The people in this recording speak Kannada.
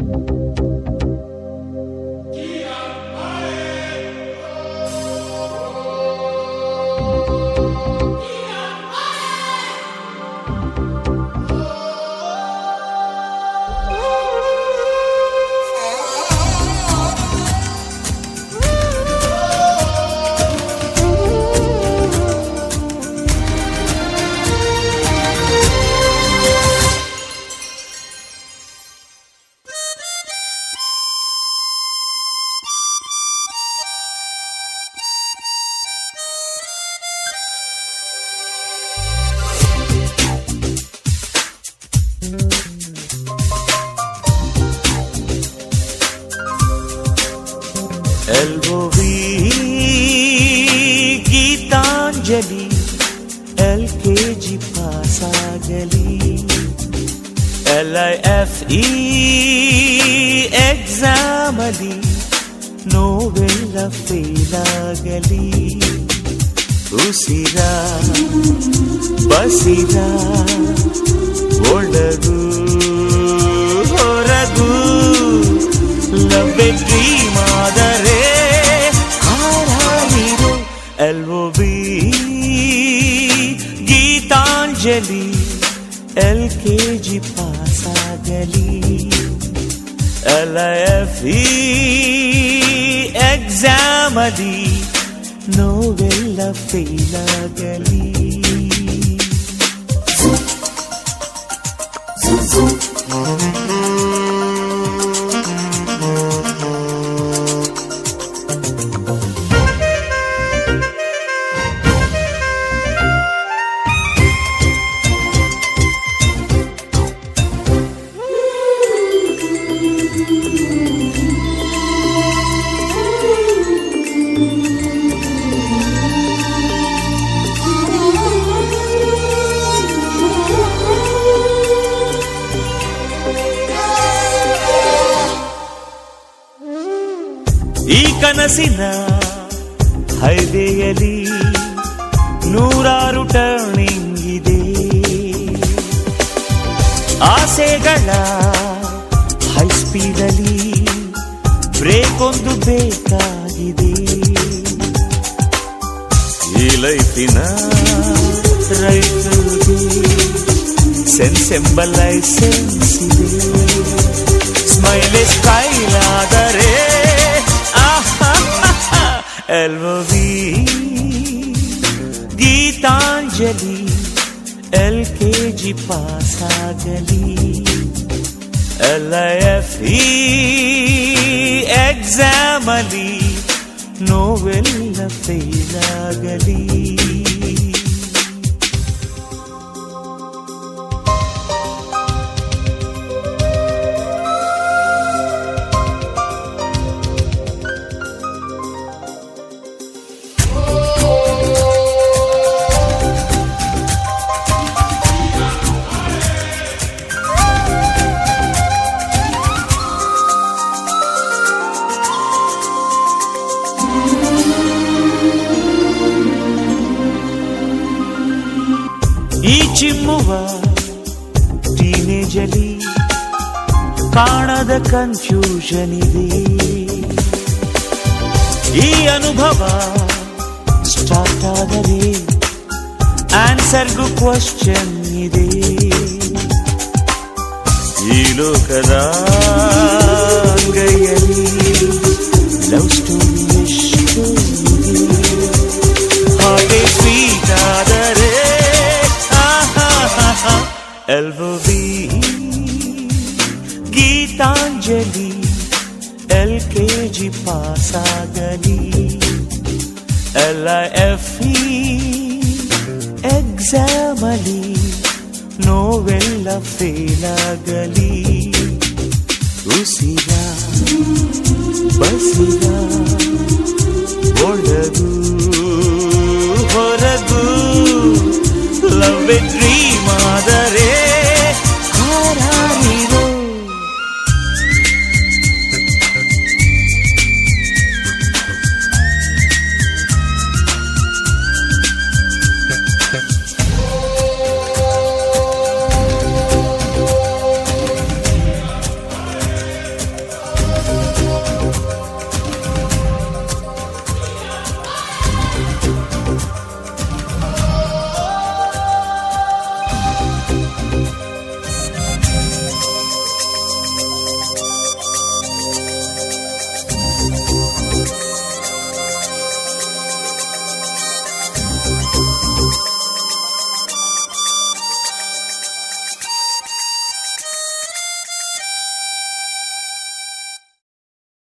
LOV ಗೀತಾಂಜಲಿ LKG ಪಾಸಾಗಲಿ LIFE ಎಕ್ಸಾಮಲಿ ನೋವೆಲ್ಲ ಫೇಲಾಗಲಿ ಉಸಿರ ಬಸಿರ ಒಳಗು ಹೊರಗು ಲವ್ ಡ್ರೀಮ್ ಆದರೆ ಹಾರಾಡಿರು LOV ಗೀತಾಂಜಲಿ LKG ಪಾಸಾಗಲಿ LIFE ಎಕ್ಸಾಮಲಿ ನೋವೆಲ್ಲ ಫೇಲಾಗಲಿ ಈ ಕನಸಿನ ಹೈವೇಯಲ್ಲಿ ನೂರಾರು ಟರ್ನಿಂಗ್ ಇದೆ, ಆಸೆಗಳ ಹೈ ಸ್ಪೀಡಲ್ಲಿ ಬ್ರೇಕ್ ಒಂದು ಬೇಕಾಗಿದೆ. ಈ ಲೈಫಿನ ರೈತರಿಗೆ ಸೆನ್ಸ್ ಎಂಬ ಲೈಸೆನ್ಸ್ ಇದೆ. ಸ್ಮೈಲ್ ಸ್ಟೈಲ್ ಆದರೆ LOV ಗೀತಾಂಜಲಿ LKG ಪಾಸಾಗಲಿ LIFE ಎಕ್ಸಾಮಲಿ ನೋವೆಲ್ಲ ಫೇಲಾಗಲಿ. ಈ ಚಿಮ್ಮುವ ಟೀನೇಜಲ್ಲಿ ಕಾಣದ ಕನ್ಫ್ಯೂಷನ್ ಇದೆ. ಈ ಅನುಭವ ಸ್ಟಾರ್ಟ್ ಆದರೆ ಆನ್ಸರ್ಗೂ ಕ್ವಶನ್ ಇದೆ. ಈ ಲೋಕದ ಅಂಗೈಯಲ್ಲಿ ಲವ್ ಸ್ಟೋರಿ ಎಷ್ಟು ಇದೆ. ಹಾಗೆ ಸ್ವೀಟ್ ಆದರೆ LOV ಗೀತಾಂಜಲಿ LKG ಪಾಸಾಗಲಿ LIFE ಎಕ್ಸಾಮಲಿ ನೋವೆಲ್ಲ ಫೇಲಾಗಲಿ. ಉಸಿರ ಬಸಿರ ಒಳಗು ಹೊರಗು ಲವ್ ಡ್ರೀಮ್ ಆದರೆ